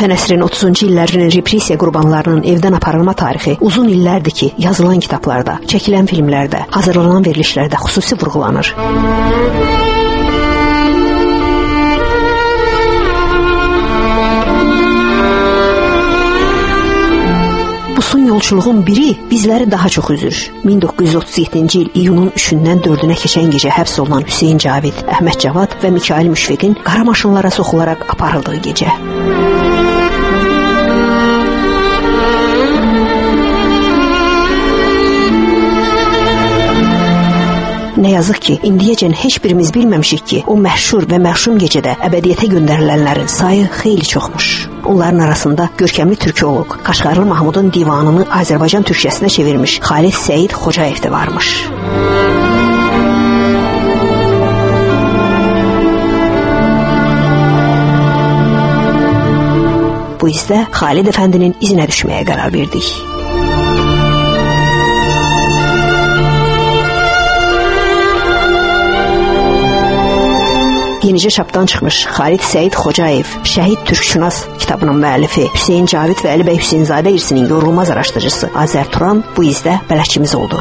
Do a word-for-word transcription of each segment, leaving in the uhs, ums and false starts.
ötən əsrin otuzuncu illərinin repressiya qurbanlarının evdən aparılma tarixi uzun illərdir ki, yazılan kitablarda, çəkilən filmlərdə, hazırlanan verilişlərdə xüsusi vurğulanır. Bu son yolçuluğun biri bizləri daha çox üzür. min doqquz yüz otuz yeddinci il iyunun üçündən dördünə keçən gecə həbs olunan Hüseyn Cavid, Əhməd Cavad və Mikail Müşfiqin qara maşınlara soxularaq aparıldığı gecə. Nə yazıq ki, indiyəcən heç birimiz bilməmişik ki, o məşhur və məşum gecədə əbədiyyətə göndərilənlərin sayı xeyli çoxmuş. Onların arasında görkəmli türkoloq, Qaşqarlı Mahmudun divanını Azərbaycan türkçəsinə çevirmiş Xalid Səid Xocayev də varmış. Bu izdə Xalid Əfəndinin izinə düşməyə qərar verdik. Yenicə çapdan çıxmış Xalid Səid Xocayev, Şəhid Türkşünas kitabının müəllifi, Hüseyn Cavid və Əli bəy Hüseynzadə irsinin yorulmaz araşdırıcısı Azər Turan bu izdə bələdçimiz oldu.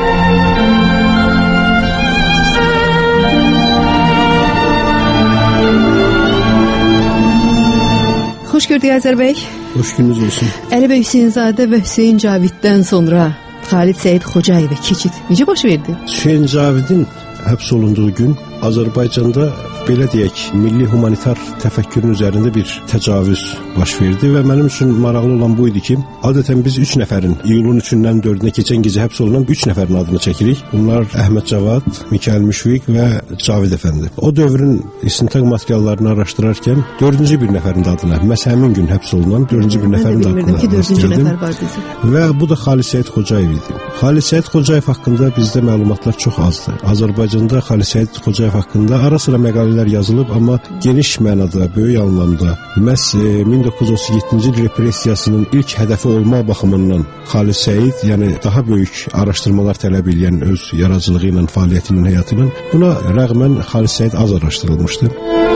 Xoş gördük Azər bəy. Xoş gününüz olsun. Əli bəy Hüseynzadə və Hüseyn Caviddən sonra Xalid Səid Xocayevə keçid necə baş verdi? Hüseyn Cavidin həbs olunduğu gün Azərbaycanda belə deyək, milli humanitar təfəkkürün üzərində bir təcavüz baş verdi və mənim üçün maraqlı olan bu idi ki, adətən biz üç nəfərin, iyulun üçündən dördünə keçən gecə həbs olunan üç nəfərin adını çəkirik. Bunlar Əhməd Cavad, Mikail Müşfiq və Cavid Əfəndi. O dövrün istintaq materiallarını araşdırarkən dördüncü bir nəfərin adına, məhz həmin gün həbs olunan dördüncü bir nəfərin adına rast gəldim. Və bu da Xalid Səid Xocayev idi. Xalid Səid Xocayev haqqında bizdə məlumatlar çox azdır. Azərbaycanda Xalid Səid Xocayev haqqında ara sıra məqalələr yazılıb, amma geniş mənada, böyük anlamda məhz min doqquz yüz otuz yeddinci il repressiyasının ilk hədəfi olma baxımından Xalid Səid, yəni daha böyük araşdırmalar tələb edən öz yaradıcılığı ilə, fəaliyyəti ilə, həyatı ilə, buna rəğmən Xalid Səid az araşdırılmışdı.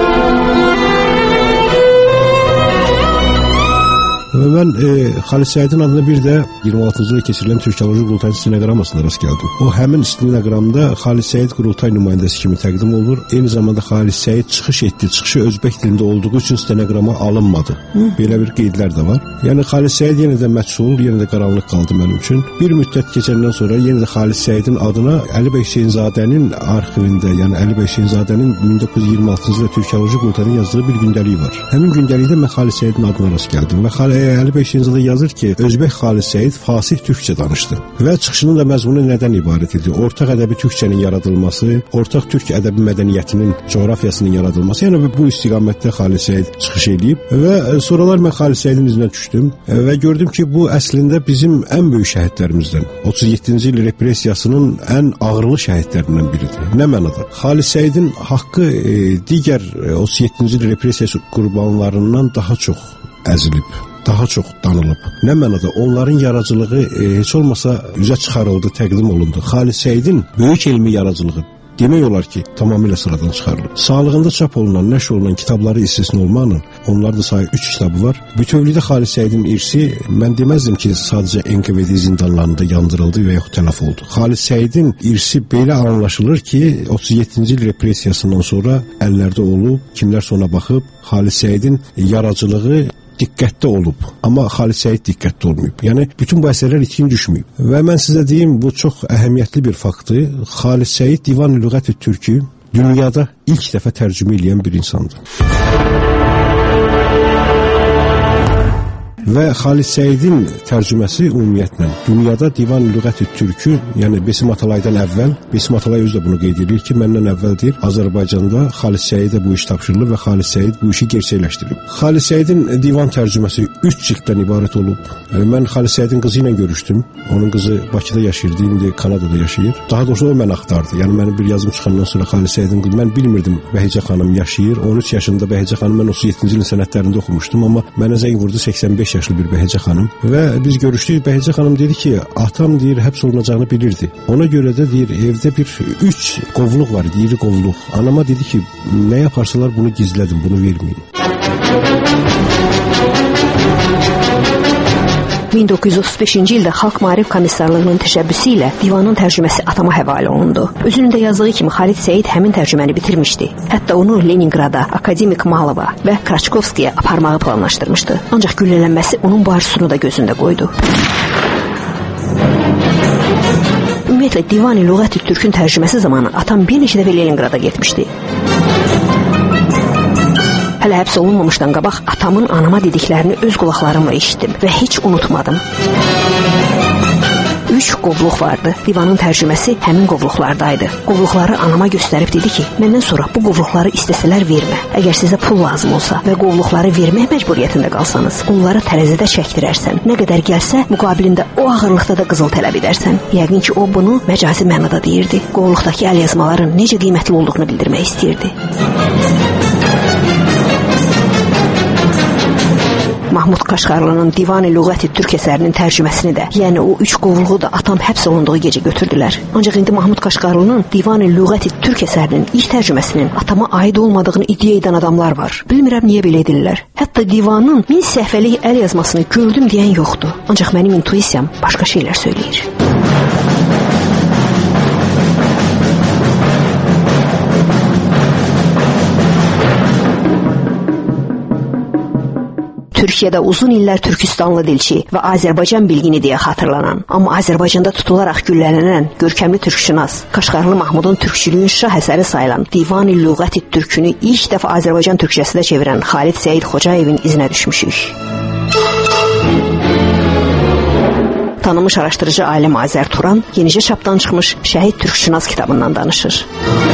Və mən e, Xalid Səidin adına bir də iyirmi altıncı ildə keçirilən Türkoloji Qurultayın stenoqramasına rast gəldim. O həmin stenoqramda Xalid Səid Qurultay nümayəndəsi kimi təqdim olunur. Eyni zamanda Xalid Səid çıxış etdi. Çıxışı özbək dilində olduğu üçün stenoqrama alınmadı. Hı. Belə bir qeydlər də var. Yəni Xalid Səid yenə də məchul, yenə də qaranlıq qaldı mənim üçün. Bir müddət keçəndən sonra yenə də Xalid Səidin adına Əli bəy Hüseynzadənin arxivində, yəni Əli bəy Hüseynzadənin min doqquz yüz iyirmi altıncı ildə Türkoloji Qurultayın yazdığı bir gündəliyi var. Həmin gündəlikdə mən Xalid Səidin adına rast gəldim və Xalid Əli bəy Hüseynzadə yazır ki, Özbək Xalid Səid fasih türkçə danışdı və çıxışının da məzmunu nədən ibarət idi? Ortaq ədəbi türkçənin yaradılması, ortaq türk ədəbi mədəniyyətinin, coğrafiyasının yaradılması, yəni bu istiqamətdə Xalid Səid çıxış edib və sonralar mən Xalid Səidin izinə düşdüm və gördüm ki, bu əslində bizim ən böyük şəhidlərimizdən, otuz yeddinci il repressiyasının ən ağırlı şəhidlərindən biridir. Nə mənada? Xalid Səidin haqqı e, digər otuz yeddinci il repressiyası qurbanlarından daha çox əzilib, daha çox danılıb. Nə mənada? Onların yaradıcılığı e, heç olmasa üzə çıxarıldı, təqdim olundu. Xalid Səidin böyük elmi yaradıcılığı demək olar ki, tamamilə sıradan çıxarılır. Sağlığında çap olunan, nəşr olunan kitabları istisna olmaqla, onlarda sayı üç kitabı var. Bütövlükdə Xalid Səidin irsi, mən deməzdim ki, sadəcə N K V D zindanlarında yandırıldı və yaxud tələf oldu. Xalid Səidin irsi belə anlaşılır ki, otuz yeddinci il repressiyasından sonra əllərdə olub, kimlər sonra baxıb, Xalid Səidin yaradıcılığı diqqətdə olub, amma Xalid Səid diqqətdə olmayıb. Yəni, bütün bu əsərlər itkin düşməyib. Və mən sizə deyim, bu çox əhəmiyyətli bir faktdır. Xalid Səid Divan-ı Lüğət-i Türkü dünyada ilk dəfə tərcümə edən bir insandır. Və Xalid Səidin tərcüməsi ümumiyyətlə dünyada Divan-ı Lüğət-i Türkü, yəni Besim Atalaydan əvvəl, Besim Atalay özü də bunu qeyd edir ki, məndən əvvəldir, Azərbaycanda Xalid Səidə bu iş tapşırılır və Xalid Səid bu işi gerçəkləşdirib. Xalid Səidin divan tərcüməsi üç cilddən ibarət olub. Mən Xalid Səidin qızı ilə görüşdüm. Onun qızı Bakıda yaşayırdı, indi Kanadada yaşayır. Daha doğrusu o məni axtardı. Yəni mənim bir yazım çıxandan sonra Xalid Səidin qızı, mən bilmirdim Bəhicə xanım yaşayır. on üç yaşında Bəhicə xanım, mən otuz yeddinci ilin sənədlərində oxumuşdum, amma mənə zəng vurdu səksən beş yaşlı bir Bəhicə xanım və biz görüşdük. Bəhicə xanım dedi ki, atam deyir həbs olunacağını bilirdi. Ona görə də deyir evdə bir üç qovluq var, iri qovluq. Anama dedi ki, nə yaparsalar bunu gizlədin, bunu verməyin. min doqquz yüz otuz beşinci ildə Xalq Maarif Komissarlığının təşəbbüsü ilə divanın tərcüməsi atama həvalə olundu. Özünün də yazdığı kimi Xalid Səid həmin tərcüməni bitirmişdi. Hətta onu Leningrada, Akademik Malova və Kraçkovskiyə aparmağı planlaşdırmışdı. Ancaq güllələnməsi onun bu arzusunu da gözündə qoydu. Ümumiyyətlə, Divan-i Lüğət-i Türkün tərcüməsi zamanı atam bir neçə dəfə Leningrada getmişdi. Hələ həbs olunmamışdan qabaq atamın anama dediklərini öz qulaqlarımla eşitdim və heç unutmadım. Üç qovluq vardı. Divanın tərcüməsi həmin qovluqlardaydı. Qovluqları anama göstərib dedi ki, məndən sonra bu qovluqları istəsələr vermə. Əgər sizə pul lazım olsa və qovluqları vermək məcburiyyətində qalsanız, onları tərəzidə çəkdirərsən. Nə qədər gəlsə, müqabilində o ağırlıqda da qızıl tələb edərsən. Yəqin ki, o bunu məcazi mənada deyirdi. Qovluqdakı əl yazmaların necə qiymətli olduğunu bildirmək istəyirdi. Mahmud Qaşqarlının Divan-i Lüğət-i Türk əsərinin tərcüməsini də, yəni o üç qovluğu da atam həbs olunduğu gecə götürdülər. Ancaq indi Mahmud Qaşqarlının Divan-i Lüğət-i Türk əsərinin ilk tərcüməsinin atama aid olmadığını iddia edən adamlar var. Bilmirəm niyə belə edirlər. Hətta divanın min səhvəlik əl yazmasını gördüm deyən yoxdur. Ancaq mənim intuisiyam başqa şeylər söyləyir. Türkiyədə uzun illər Türkistanlı dilçi və Azərbaycan bilgini deyə xatırlanan, amma Azərbaycanda tutularaq güllələnən görkəmli türkşünas, Qaşqarlı Mahmudun türkçülüyün şah əsəri sayılan Divan-i Lüğət-i Türkünü ilk dəfə Azərbaycan türkçəsində çevirən Xalid Səid Xocayevin izinə düşmüşük. Tanınmış araşdırıcı alim Azər Turan yenicə çapdan çıxmış Şəhid Türkşünas kitabından danışır.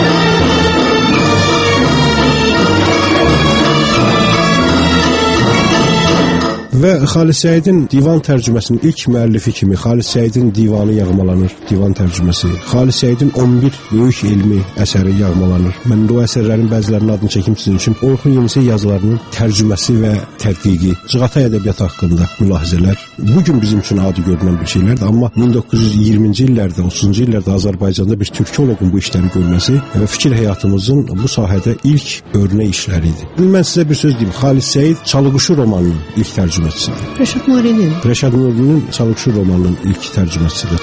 Və Xalid Səidin divan tərcüməsinin ilk müəllifi kimi Xalid Səidin divanı yağmalanır, divan tərcüməsi. Xalid Səidin on bir böyük elmi əsəri yağmalanır. Mən bu əsərlərin bəzilərinin adını çəkim sizin üçün. Orxun Yenisey yazılarının tərcüməsi və tədqiqi, Cığatay ədəbiyyatı haqqında mülahizələr bugün bizim üçün adi görünən bir şeylərdir, amma min doqquz yüz iyirminci illərdə, otuzuncu illərdə Azərbaycanda bir türkoloqun bu işləri görməsi və fikir həyatımızın bu sahədə ilk örnək işləri idi. Mən sizə bir söz deyim. Xalid Səid Çalıquşu romanının ilk tərcüməsi. Rəşad Nurinin. Rəşad Nurinin Çalıquşu romanının ilk tərcüməsidir.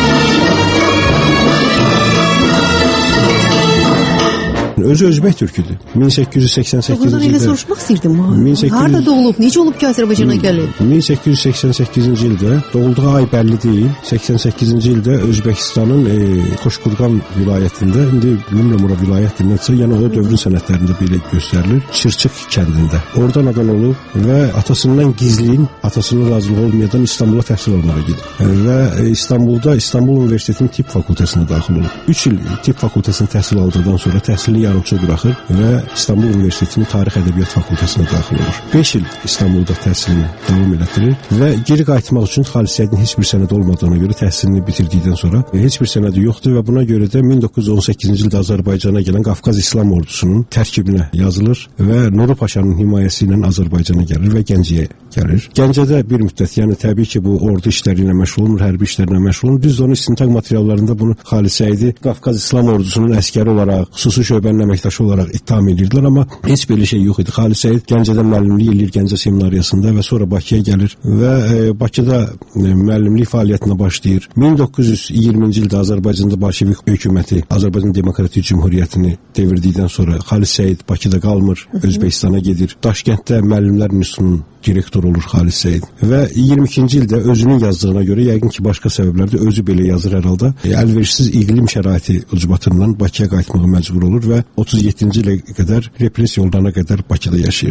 Özü Özbək türküdür. min səkkiz yüz səksən səkkizinci ildə. Elə soruşmaq istəyirdim. Harda doğulub, necə olub ki Azərbaycana gəlib? min səkkiz yüz səksən səkkizinci ildə, doğulduğu ay bəlli deyil. səksən səkkizinci ildə Özbəkistanın e, Xoşqurqan vilayətində, indi bilmirəm ora vilayətdir nəsə, yəni o dövrün sənədlərində belə göstərilir. Çırçıq kəndində. Oradan adam olub və atasından gizliyin, atasının razılığı olmayan İstanbula təhsil almağa gedir. Və e, İstanbulda İstanbul Universitetinin tibb fakültəsinə daxil olur. üç il tibb fakültəsində təhsil aldıqdan sonra təhsilini yarımçı buraxır və İstanbul Universitetinin Tarix Ədəbiyyat fakültəsinə daxil olur. beş il İstanbulda təhsilini davam elətdirir və geri qayıtmaq üçün Xalid Səidin heç bir sənədi olmadığına görə təhsilini bitirdikdən sonra heç bir sənədi yoxdur və buna görə də min doqquz yüz on səkkizinci ildə Azərbaycana gələn Qafqaz İslam ordusunun tərkibinə yazılır və Nuru Paşanın himayəsi ilə Azərbaycana gəlir və Gəncəyə gəlir. Gəncədə bir müddət, yəni təbii ki, bu ordu işləri ilə məşğul olmur, hərbi işlərlə məşğul olmur. Biz də onun istintaq materiallarında bunu Xalid Səidi Qafqaz İslam ordusunun əskəri olaraq, xüsusi şöbənin əməkdaşı olaraq ittiham edirdilər, amma heç belə şey yox idi. Xalid Səid Gəncədə müəllimlik edir, Gəncə seminariyasında və sonra Bakıya gəlir və e, Bakıda e, müəllimlik fəaliyyətinə başlayır. min doqquz yüz iyirminci ildə Azərbaycanda Bolşevik hökuməti Azərbaycan Demokratik Cümhuriyyətini devirdikdən sonra Xalid Səid Bakıda qalmır, Özbəkistana gedir. Daşkənddə müəllimlər institutunun direktor olur Xalid Səid və iyirmi ikinci ildə özünün yazdığına görə, yəqin ki, başqa səbəblərdə özü belə yazır hər halda. E, əlverişsiz iqlim şəraiti ucbatından Bakıya qayıtmağa məcbur olur və otuz yeddinci ilə qədər repressiya yollarına qədər Bakıda yaşayır.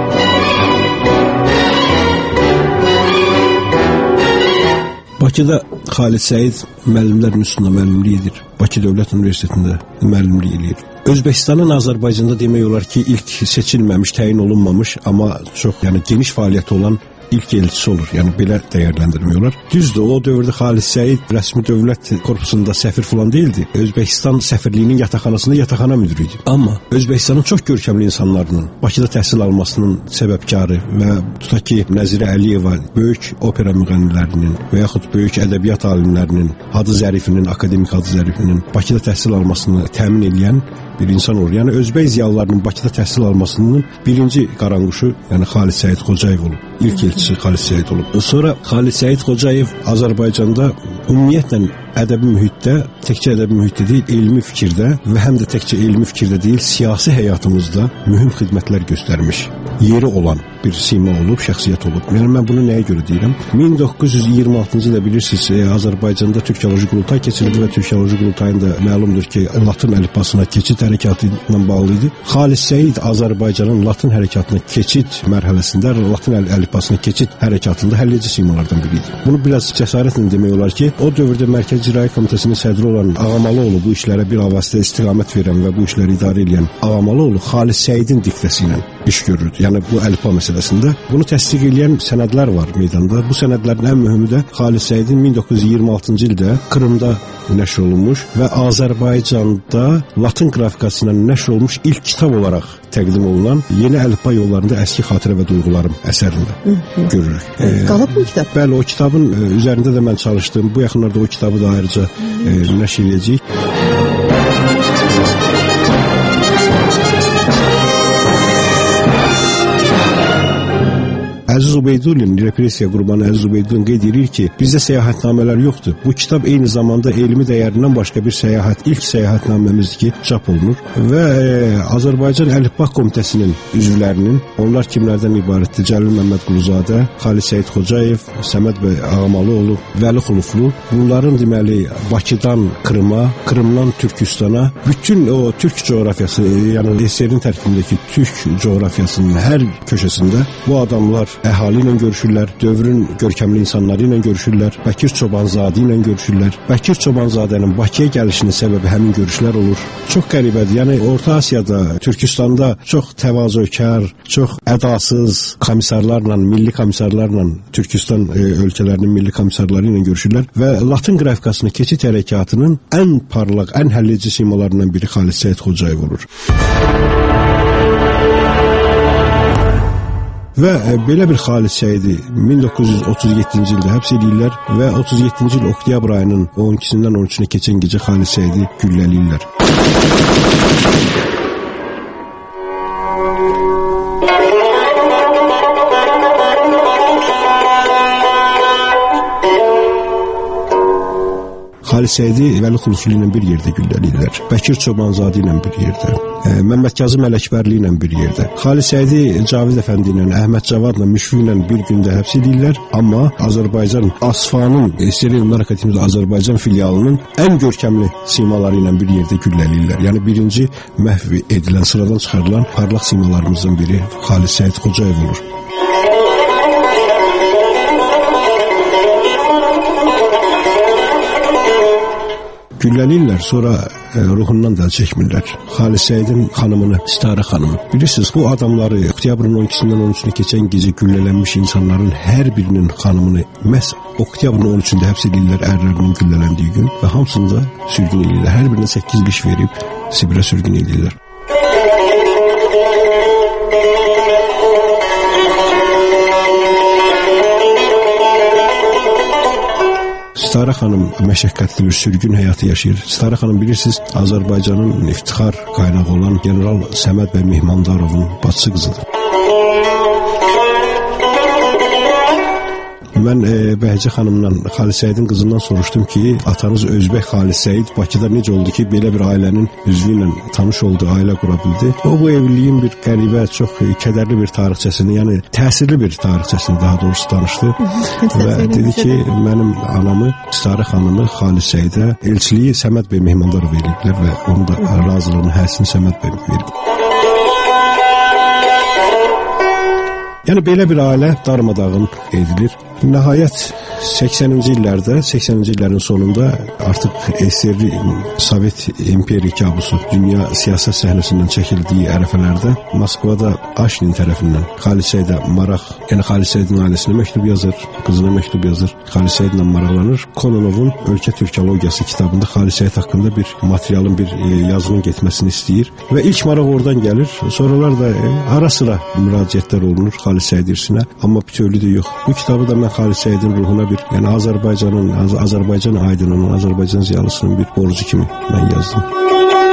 Bakıda Xalid Səid müəllimlər institutunda müəllimlik edir. Bakı Dövlət Universitetində müəllimlik edir. Özbəkistanın Azərbaycanda demək olar ki, ilk seçilməmiş, təyin olunmamış, amma çox yəni geniş fəaliyyəti olan ilk elçisi olur. Yəni belə dəyərləndirmiyorlar. Düzdür, o dövrdə Xalid Səid rəsmi dövlət korpusunda səfir falan değildi. Özbəkistan səfirliyinin yataqxanasında yataqxana müdürü idi. Amma Özbəkistanın çox görkəmli insanlarının Bakıda təhsil almasının səbəbkarı və tutaq ki, Nəzirə Əliyeva böyük opera müğənnilərinin və yaxud böyük ədəbiyyat alimlərinin, Hadı Zərifinin, akademik Hadı Zərifinin Bakıda təhsil almasını təmin edən bir insan olur. Yəni Özbək ziyalılarının Bakıda təhsil almasının birinci qaranquşu, yəni Xalid Səid Xocayev olub. İlk elçisi şəxsiyyətçisi Xalid Səid olub. Sonra Xalid Səid Xocayev Azərbaycanda ümumiyyətlə ədəbi mühitdə, təkcə ədəbi mühitdə deyil, elmi fikirdə və həm də təkcə elmi fikirdə deyil, siyasi həyatımızda mühüm xidmətlər göstərmiş, yeri olan bir sima olub, şəxsiyyət olub. Yəni mən bunu nəyə görə deyirəm? min doqquz yüz iyirmi altıncı ildə bilirsiniz, e, Azərbaycanda Türkiyoloji Qurultay keçirildi və Türkiyoloji Qurultayın da məlumdur ki, Latın əlifbasına keçid hərəkatı ilə bağlı idi. Xalid Səid Azərbaycanın Latın hərəkatına keçid mərhələsində, Latın əl əlifbasına keçid hərəkatında həlledici simalardan biri idi. Bunu biraz cəsarətlə demək olar ki, o dövrdə Mərkəzi İcra Komitəsinin sədri olan Ağamalıoğlu, bu işlərə bir avasitə istiqamət verən və bu işləri idarə edən Ağamalıoğlu Xalid Səidin diktəsi ilə iş görürdü. Yəni bu əlifba məsələsində bunu təsdiq edən sənədlər var meydanda. Bu sənədlərin ən mühümü də Xalid Səidin min doqquz yüz iyirmi altıncı ildə Krımda nəşr olunmuş və Azərbaycanda Latın qrafikası ilə nəşr olunmuş ilk kitab olaraq təqdim olunan Yeni əlifba yollarında əski xatirə və duyğularım əsərində görürük. E, qalıb bu kitab? Bəli, o kitabın e, üzərində də mən çalışdım. Bu yaxınlarda o kitabı da ayrıca e, nəşr edəcəyik. Əziz Ubeydulin, repressiya qurbanı Əziz Ubeydulin qeyd edir ki, bizdə səyahətnamələr yoxdur. Bu kitab eyni zamanda elmi dəyərindən başqa bir səyahət, ilk səyahətnaməmizdir ki, çap olunur və e, Azərbaycan Əlifba Komitəsinin üzvlərinin, onlar kimlərdən ibarətdir? Cəlil Məmməd Quluzadə, Xalid Səid Xocayev, Səməd bəy Ağamalıoğlu, Vəli Xuluflu, bunların deməli Bakıdan Krıma, Krımdan Türkistana, bütün o türk coğrafiyası, yəni S S R-in tərkibindəki türk coğrafiyasının hər köşəsində bu adamlar əhali ilə görüşürlər, dövrün görkəmli insanları ilə görüşürlər, Bəkir Çobanzadə ilə görüşürlər. Bəkir Çobanzadənin Bakıya gəlişinin səbəbi həmin görüşlər olur. Çox qəribədir. Yəni Orta Asiyada, Türkistanda çox təvazökar, çox ədasız komissarlarla, milli komissarlarla Türkistan e, ölkələrinin milli komissarları ilə görüşürlər və Latın qrafikasına keçid hərəkatının ən parlaq, ən həlledici simalarından biri Xalid Səid Xocayev olur. Və belə bir Xalid Səidi min doqquz yüz otuz yeddinci ildə həbs edirlər və otuz yeddinci il oktyabr ayının on ikisindən on üçünə keçən gecə Xalid Səidi güllələyirlər. Xalid Səidi Vəli Xuluflu ilə bir yerdə güllələyirlər. Bəkir Çobanzadə ilə bir yerdə. E, Məmməd Kazım Ələkbərli ilə bir yerdə. Xalid Səidi Cavid Əfəndi ilə, Əhməd Cavadla, Müşfiq ilə bir gündə həbs edirlər. Amma Azərbaycan ASFA-nın, S S R Elmlər Akademiyası Azərbaycan filialının ən görkəmli simaları ilə bir yerdə güllələyirlər. Yəni birinci məhv edilən, sıradan çıxarılan parlaq simalarımızdan biri Xalid Səid Xocayev olur. Gülləliyirlər, sonra e, ruhundan da çəkmirlər. Xalid Səidin xanımını, Stara xanımı. Bilirsiniz, bu adamları oktyabrın on ikisindən on üçünə keçən gecə güllələnmiş insanların hər birinin xanımını məhz oktyabrın on üçündə həbs edirlər ərlərinin güllələndiyi gün və hamısını da sürgün edirlər. Hər birinə səkkiz il iş verib Sibirə sürgün edirlər. Stara xanım məşəqqətli bir sürgün həyatı yaşayır. Stara xanım bilirsiniz, Azərbaycanın iftixar qaynağı olan General Səməd bəy Mehmandarovun bacısı qızıdır. Mən e, Bəhicə xanımla Xalid Səidin qızından soruşdum ki, atanız Özbək Xalid Səid Bakıda necə oldu ki, belə bir ailənin üzvü ilə tanış oldu, ailə qura bildi. O bu evliliyin bir qəribə, çox e, kədərli bir tarixçəsini, yəni təsirli bir tarixçəsini daha doğrusu danışdı. Və dedi ki, mənim anamı, Stara xanımı Xalid Səidə elçiliyi Səməd bəy Mehmandarov eləyiblər və onu da razılığını, həsini Səməd bəy verib. Yəni belə bir ailə darmadağın edilir. Nəhayət səksəninci illərdə, səksəninci illərin sonunda artıq S S R Sovet imperiya kabusu dünya siyasət səhnəsindən çəkildiyi ərəfələrdə Moskvada Aşnin tərəfindən Xalid Səidə maraq, yəni Xalid Səidin ailəsinə məktub yazır, qızına məktub yazır, Xalid Səidlə maraqlanır. Kononovun Ölkə Türkologiyası kitabında Xalid Səid haqqında bir materialın, bir e, yazının getməsini istəyir və ilk maraq oradan gəlir. Sonralar da e, ara sıra müraciətlər olunur Xalid Səid irsinə, amma bütövlü də yox. Bu kitabı da mən Xalid Səidin ruhuna bir, yəni Azərbaycanın, Az Azərbaycan aydınının, Azərbaycan ziyalısının bir borcu kimi mən yazdım.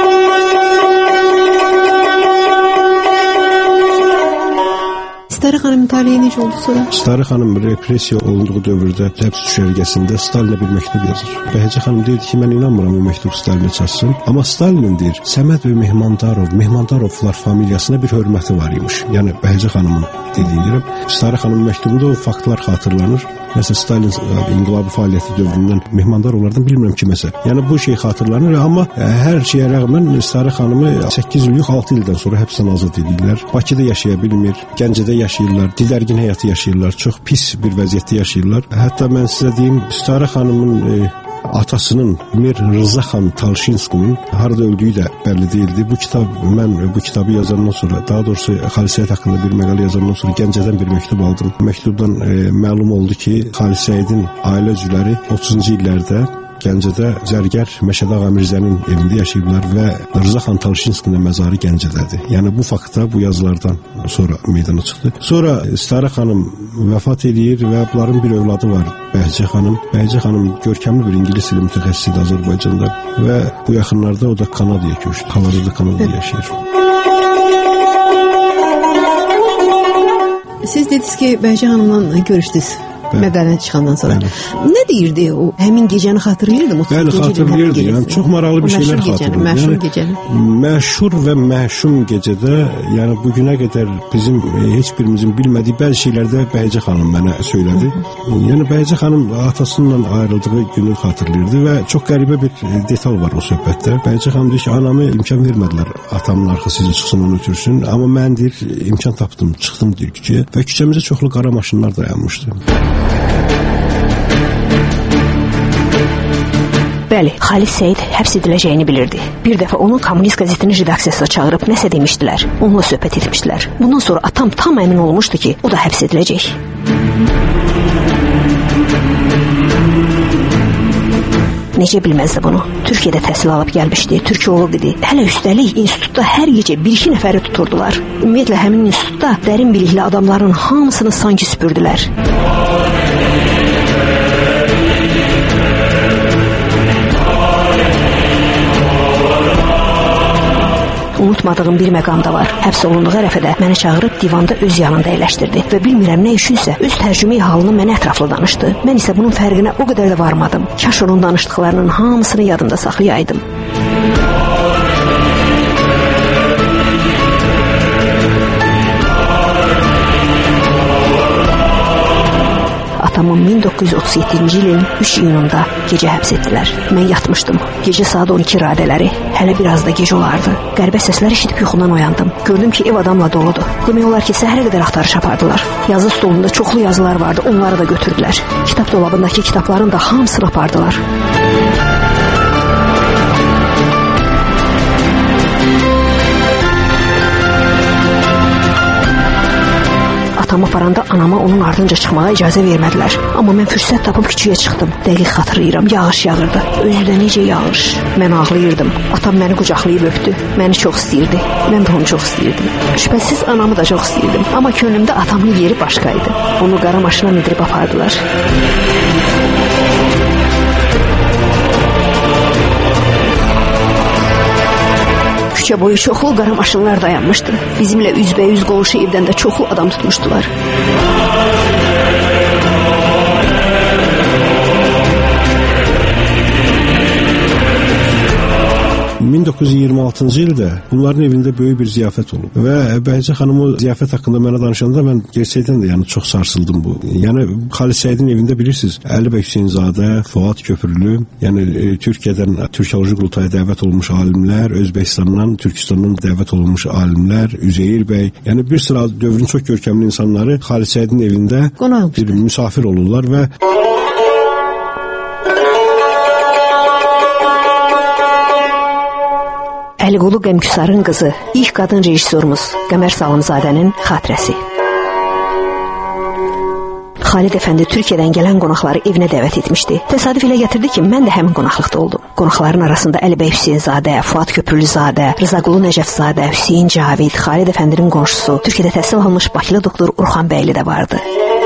Stara xanım, xanımın taleyi necə oldu sonra? Starı xanım repressiya olunduğu dövrdə həbs düşərgəsində Stalinə bir məktub yazır. Bəhəcə xanım deyir ki, mən inanmıram o məktub Stalinə çatsın. Amma Stalinin deyir, Səməd və Mehmandarov, Mehmandarovlar familiyasına bir hörməti var imiş. Yəni Bəhəcə xanımın dediyini deyirəm. Starı xanımın məktubunda o faktlar xatırlanır. Məsələn, Stalin inqilabi fəaliyyəti dövründən Mehmandarovlardan bilmirəm kiməsə. Yəni bu şey xatırlanır, amma hər şeyə rəğmən Starı xanımı səkkiz il yox, altı ildən sonra həbsdən azad edirlər. Bakıda yaşaya bilmir, Gəncədə yaşayırlar, didərgin həyatı yaşayırlar, çox pis bir vəziyyətdə yaşayırlar. Hətta mən sizə deyim, Starı xanımın e, atasının Mir Rıza xan Talşinskinin harada öldüyü də bəlli deyildi. Bu kitab, mən bu kitabı yazandan sonra, daha doğrusu Xalis Səid haqqında bir məqalə yazandan sonra Gəncədən bir məktub aldım. Məktubdan e, məlum oldu ki, Xalis Səidin ailə üzvləri otuzuncu illərdə Gəncədə zərgər Məşəd Ağa Mirzənin evində yaşayıblar və Rıza xan Talşinskinin məzarı Gəncədədir. Yəni bu faktda bu yazılardan sonra meydana çıxdı. Sonra Starı xanım vəfat edir və bunların bir övladı var, Bəhcə xanım. Bəhcə xanım görkəmli bir ingilis dili mütəxəssisidir Azərbaycanda və bu yaxınlarda o da Kanadaya köçdü. Hal-hazırda Kanadada yaşayır. Siz dediniz ki, Bəhcə xanımla görüşdünüz. Məqalən çıxandan sonra. Bəli. Nə deyirdi o? Həmin gecəni xatırlayırdı mı? Bəli, xatırlayırdı. Yəni çox maraqlı bir şeylər xatırlayırdı. Məşhur gecəni. Məşhur və məşhum gecədə, yəni bu günə qədər bizim heç birimizin bilmədiyi bəzi şeylərdə Bəhcə xanım mənə söylədi. Yəni Bəhcə xanım atasından ayrıldığı günü xatırlayırdı və çox qəribə bir detal var o söhbətdə. Bəhcə xanım deyir ki, anamı imkan vermədilər atamın arxasıca çıxsın, onu ötürsün. Amma mən deyir, imkan tapdım, çıxdım deyir küçəyə və küçəmizdə çoxlu qara maşınlar dayanmışdı. Bəli, Xalis Səid həbs ediləcəyini bilirdi. Bir dəfə onun Kommunist qəzetinin redaksiyasına çağırıb nəsə demişdilər. Onunla söhbət etmişdilər. Bundan sonra atam tam əmin olmuşdu ki, o da həbs ediləcək. Necə bilməzdi bunu? Türkiyədə təhsil alıb gəlmişdi, türkoloq idi. Hələ üstəlik institutda hər gecə bir-iki nəfəri tuturdular. Ümumiyyətlə həmin institutda dərin bilikli adamların hamısını sanki süpürdülər. Unutmadığım bir məqam da var. Həbs olunduğu ərəfədə məni çağırıb divanda öz yanında əyləşdirdi və bilmirəm nə üçünsə öz tərcümə halını mənə ətraflı danışdı. Mən isə bunun fərqinə o qədər də varmadım. Kaş onun danışdıqlarının hamısını yadımda saxlayaydım. Atamın min doqquz yüz otuz yeddinci ilin üç iyununda gecə həbs etdilər. Mən yatmışdım. Gecə saat on iki radələri. Hələ biraz da gecə olardı. Qəribə səslər eşidib yuxudan oyandım. Gördüm ki, ev adamla doludur. Demək olar ki, səhərə qədər axtarış apardılar. Yazı stolunda çoxlu yazılar vardı. Onları da götürdülər. Kitab dolabındakı kitabların da hamısını apardılar. Atamı aparanda anama onun ardınca çıxmağa icazə vermədilər. Amma mən fürsət tapıb küçüyə çıxdım. Dəqiq xatırlayıram, yağış yağırdı. Özü də necə yağış. Mən ağlayırdım. Atam məni qucaqlayıb öpdü. Məni çox istəyirdi. Mən də onu çox istəyirdim. Şübhəsiz anamı da çox istəyirdim. Amma könlümdə atamın yeri başqaydı. Onu qara maşına mindirib apardılar. Küçə boyu çoxlu qara maşınlar dayanmışdı. Bizimlə üzbəyüz qonşu evdən də çoxlu adam tutmuşdular. min doqquz yüz iyirmi altıncı ildə bunların evində böyük bir ziyafət olub və Bəhcə xanım o ziyafət haqqında mənə danışanda mən gerçəkdən də yəni çox sarsıldım bu. Yəni Xalis Səidin evində bilirsiniz, Əli bəy Hüseynzadə, Fuad Köprülü, yəni e, Türkiyədən Türkoloji qurultaya dəvət olunmuş alimlər, Özbəkistandan, Türkistandan dəvət olunmuş alimlər, Üzeyir bəy, yəni bir sıra dövrün çox görkəmli insanları Xalis Səidin evində qonaq bir müsafir olurlar və Əliqulu Qəmküsarın qızı, ilk qadın rejissorumuz Qəmər Salımzadənin xatirəsi. Xalid Əfəndi Türkiyədən gələn qonaqları evinə dəvət etmişdi. Təsadüf ilə gətirdi ki, mən də həmin qonaqlıqda oldum. Qonaqların arasında Əli bəy Hüseynzadə, Fuad Köprülüzadə, Rızaqulu Nəcəfzadə, Hüseyin Cavid, Xalid Əfəndinin qonşusu, Türkiyədə təhsil almış Bakılı doktor Orxan bəyli də vardı.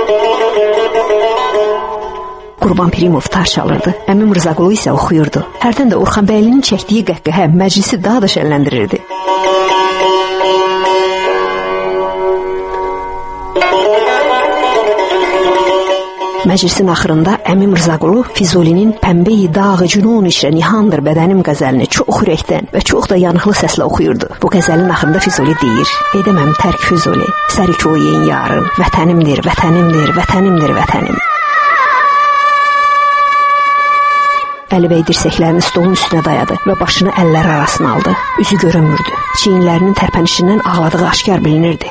Qurban Pirimov tar çalırdı. Əmim Rızaqulu isə oxuyurdu. Hərdən də Orxan bəylinin çəkdiyi qəhqəhə məclisi daha da şənləndirirdi. Məclisin axırında Əmim Rızaqulu Füzulinin Pəmbəyi dağı cünun işrə nihandır bədənim qəzəlini çox ürəkdən və çox da yanıqlı səslə oxuyurdu. Bu qəzəlin axırında Füzuli deyir: "Edəməm tərk Füzuli, sərikoyin yarın, vətənimdir, vətənimdir, vətənimdir, vətənim." Əlibəy dirsəklərini stolun üstünə dayadı və başını əlləri arasına aldı. Üzü görünmürdü. Çiyinlərinin tərpənişindən ağladığı aşkar bilinirdi.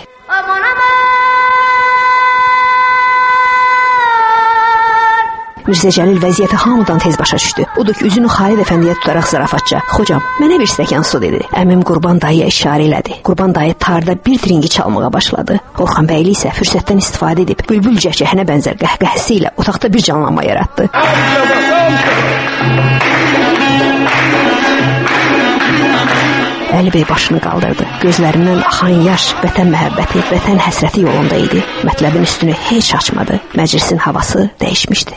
Mirzə Cəlil vəziyyəti hamıdan tez başa düşdü. Odur ki, üzünü Xalid Əfəndiyə tutaraq zarafatca: "Xocam, mənə bir stəkan su" dedi. Əmim Qurban dayıya işarə elədi. Qurban dayı tarda bir tringi çalmağa başladı. Orxan bəyli isə fürsətdən istifadə edib bülbül cəhcəhinə bənzər qəhqəhəsi ilə otaqda bir canlanma yaratdı. Əlibəy başını qaldırdı. Gözlərindən axan yaş vətən məhəbbəti, vətən həsrəti yolunda idi. Mətləbin üstünü heç açmadı. Məclisin havası dəyişmişdi.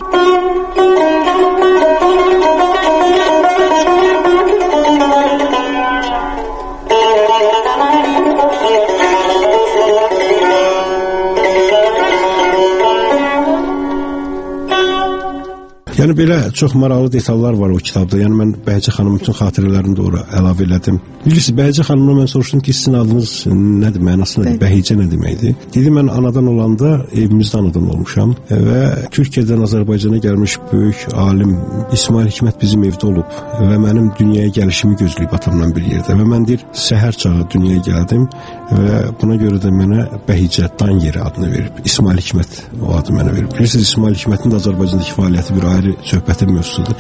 Yəni belə çox maraqlı detallar var o kitabda. Yəni mən Bəhicə xanımın bütün xatirələrini də ora əlavə elədim. Bilirsiniz, Bəhicə xanımdan mən soruşdum ki, sizin adınız nədir, mənası nədir, Bəhicə nə deməkdir? Dedi, mən anadan olanda evimizdə anadan olmuşam və Türkiyədən Azərbaycana gəlmiş böyük alim İsmail Hikmət bizim evdə olub və mənim dünyaya gəlişimi gözləyib atamla bir yerdə və mən deyir, səhər çağı dünyaya gəldim və buna görə də mənə Bəhicə Dan yeri adını verib. İsmail Hikmət o adı mənə verib. Bilirsiniz, İsmail Hikmətin də Azərbaycandakı fəaliyyəti bir ayrı söhbətin mövzusudur.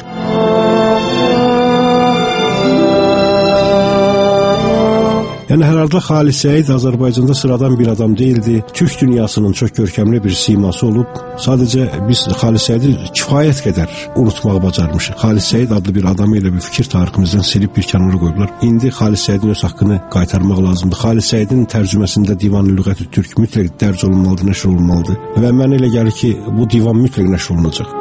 Yəni hər halda Xalid Səid Azərbaycanda sıradan bir adam deyildi. Türk dünyasının çox görkəmli bir siması olub. Sadəcə biz Xalid Səidi kifayət qədər unutmağı bacarmışıq. Xalid Səid adlı bir adamı ilə bir fikir tariximizdən silib bir kənara qoyublar. İndi Xalid Səidin öz haqqını qaytarmaq lazımdır. Xalid Səidin tərcüməsində Divan-ı Lüğət-ü Türk mütləq dərc olunmalıdır, nəşr olunmalıdır. Və mənə elə gəlir ki, bu divan mütləq nəşr olunacaq.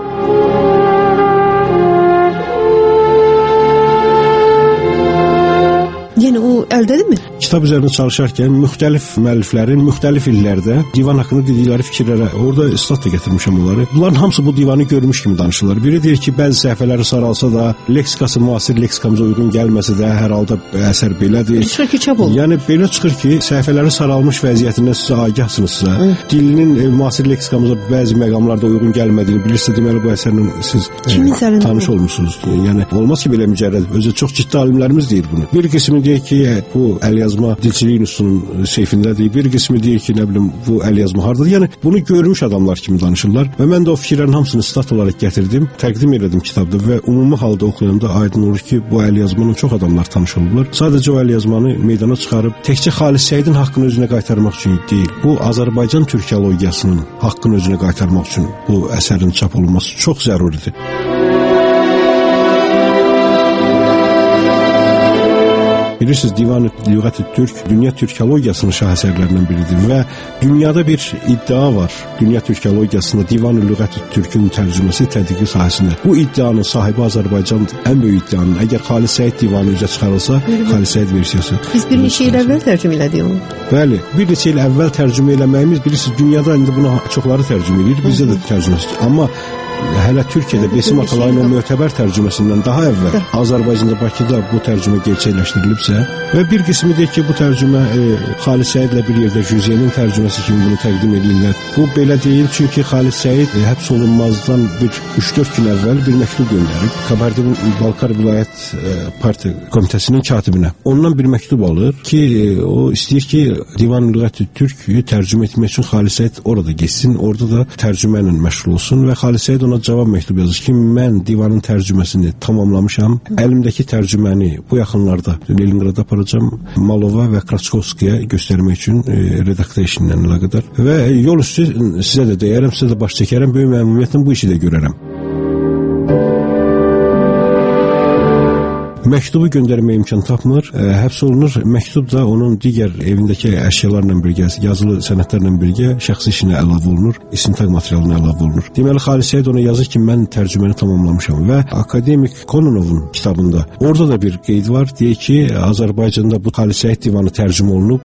Yəni o əldədirmi? Kitab üzərində çalışarkən müxtəlif müəlliflərin müxtəlif illərdə divan haqqında dedikləri fikirlərə, orada istat da gətirmişəm onları. Bunların hamısı bu divanı görmüş kimi danışırlar. Biri deyir ki, bəzi səhifələri saralsa da, leksikası müasir leksikamıza uyğun gəlməsə də, hər halda əsər belədir. Çıxır ki, çap olur. Yəni belə çıxır ki, səhifələri saralmış vəziyyətindən sizə agahsınızsa, Hı. dilinin e, müasir leksikamıza bəzi məqamlarda uyğun gəlmədiyini bilirsə, deməli bu əsərlə siz e, tanış olmuşsunuz. Yəni olmaz ki, belə mücərrəd. Özü çox ciddi alimlərimiz deyir bunu. Bir qismi deyir ki, bu əlyazma dilçilik institutunun seyfindədir. Bir qismi deyir ki, nə bilim, bu əlyazma hardadır. Yəni bunu görmüş adamlar kimi danışırlar və mən də o fikirlərin hamısını stat olaraq gətirdim, təqdim elədim kitabda və ümumi halda oxuyanda aydın olur ki, bu əlyazmanın çox adamlar tanış olublar. Sadəcə o əlyazmanı meydana çıxarıb təkcə Xalid Səidin haqqını özünə qaytarmaq üçün deyil, bu Azərbaycan türkologiyasının haqqını özünə qaytarmaq üçün bu əsərin çap olunması çox zəruridir. Bilirsiniz, Divan-ı Lüğət-ü Türk dünya türkologiyasının şahesərlərindən biridir və dünyada bir iddia var. Dünya türkologiyasında Divan-ı Lüğət-ü Türkün tərcüməsi tədqiqi sahəsində. Bu iddianın sahibi Azərbaycandır. Ən böyük iddianın. Əgər Xalid Səid divanı üzə çıxarılsa, Xalid Səid versiyası. Biz bir neçə il əvvəl tərcümə elədik onu. Bəli, bir neçə il əvvəl tərcümə eləməyimiz, bilirsiniz, dünyada indi buna çoxları tərcümə edir, bizdə də tərcüməsi. Amma hələ Türkiyədə Besim Atalayın o mötəbər tərcüməsindən daha əvvəl Azərbaycanda, Bakıda bu tərcümə gerçəkləşdirilibsə və bir qismi deyir ki, bu tərcümə e, Xalid Səidlə bir yerdə Jüzenin tərcüməsi kimi bunu təqdim edirlər. Bu belə deyil, çünki Xalid Səid e, həbs olunmazdan bir üç dörd gün əvvəl bir məktub göndərib Kabardin-Balkar Vilayət e, Partiya Komitəsinin katibinə. Ondan bir məktub alır ki, e, o istəyir ki, Divan-ı Lüğət-ü Türk'ü tərcümə etmək üçün Xalid Səid orada geçsin, orada da tərcümə ilə məşğul olsun və Xalid Səid ona cavab məktub yazır ki, mən divanın tərcüməsini tamamlamışam. Əlimdəki tərcüməni bu yaxınlarda Leningrada aparacam, Malova və Kraçkovskiyə göstərmək üçün e, redaksiya işinlə əlaqədar. Və yol üstü sizə də deyərəm, sizə də baş çəkərəm, böyük məmnuniyyətlə bu işi də görərəm. Məktubu göndərməyə imkan tapmır, ə, həbs olunur. Məktub da onun digər evindəki əşyalarla birgə, yazılı sənədlərlə birgə şəxsi işinə əlavə olunur, istintaq materialına əlavə olunur. Deməli, Xalid Səid ona yazır ki, mən tərcüməni tamamlamışam və akademik Kononovun kitabında orada da bir qeyd var, deyir ki, Azərbaycanda bu Xalid Səid divanı tərcümə olunub